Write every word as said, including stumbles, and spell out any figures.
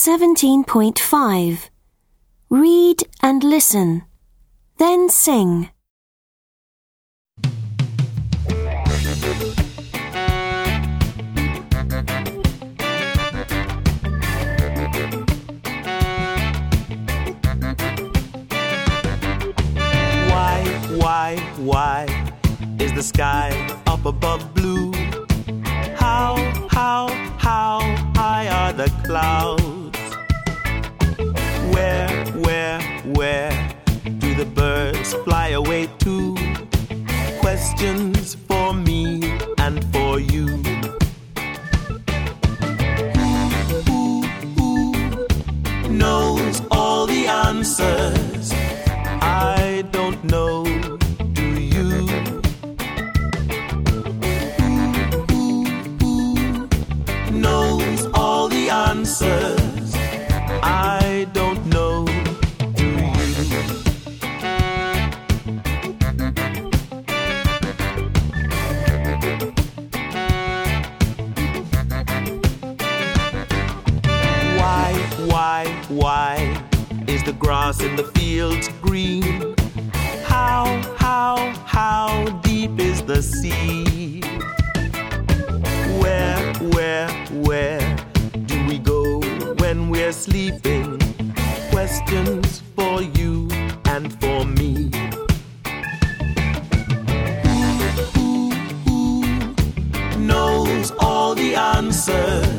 seventeen point five. Read and listen. Then sing. Why, why, why is the sky up above blue? How, how, how high are the clouds? Where, where, where do the birds fly away to? Questions for me and for you. Who, who, who knows all the answers? I don't know, do you? Who, who, who knows all the answers? I don't know, do you? Why, why, why is the grass in the fields green? How, how, how deep is the sea? Where, where, where do we go when we're sleeping? Questions for you and for me. Who, who, who knows all the answers?